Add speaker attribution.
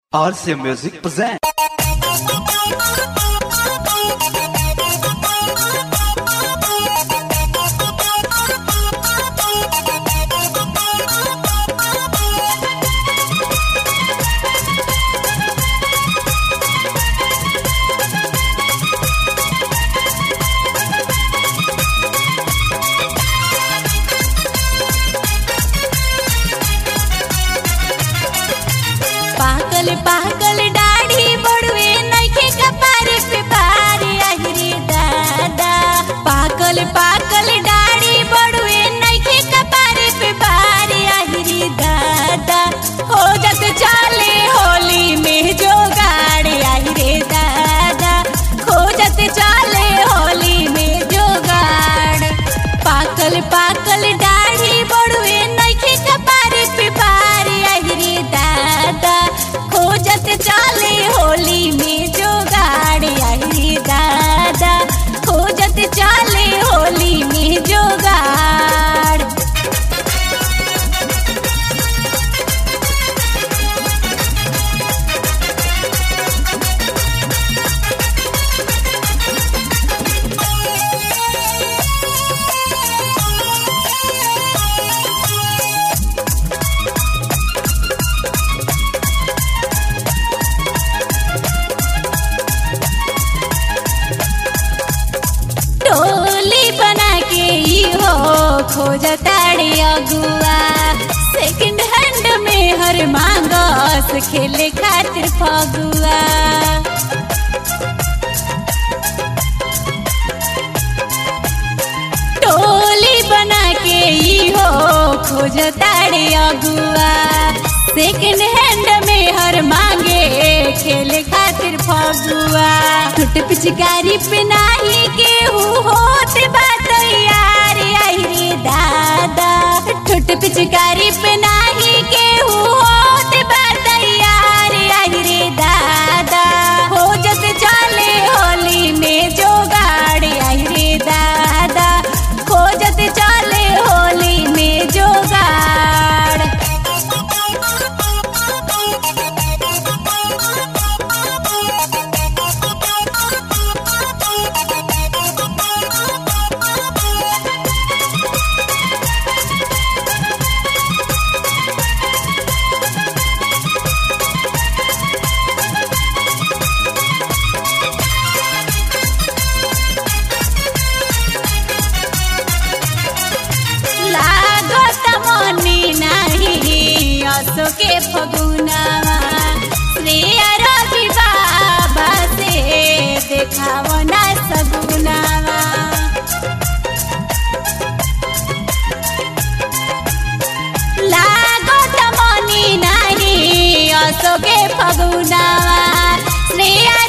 Speaker 1: RC Music present.
Speaker 2: पाकल पाकल दाढ़ी बड़ुए नइखे कपार पे पारी आहिरे दादा। पाकल पाकल दाढ़ी बड़ुए नइखे कपार पे पारी आहिरे दादा। हो जत चाले होली में जो गाड़ी आहिरे दादा। हो जत चाले होली में जो गाड़। पाकल पाकल दाढ़ी बड़ुए नइखे कपार पे पारी आहिरे दादा। खोजत चाले होली में जो गाड़ी आहिरे दादा। खोजत चाले होली में जो गाड़। टोली बना के ही हो खोजताड़ी अगुआ। सेकंड हैंड में हर मांगस खेले खातिर फगुआ। टोली बना के ही हो खोजताड़ी अगुआ। सेकंड हैंड में हर मांगे खेले खातिर फगुआ। टूट पिचकारी पे नाही केहू होत बात यार आहिरे दादा। टूट पिचकारी पे नाही केहू होत बात यार आहिरे दादा। हो जत चाले होली में जो गाड़ी आहिरे दादा। हो जत चाले होली में जो गाड़। असो के फगुनावा श्रेया रवि बाबा से देखाव ना सगुनावा। लागत मनी नाही असो के फगुनावा श्रेया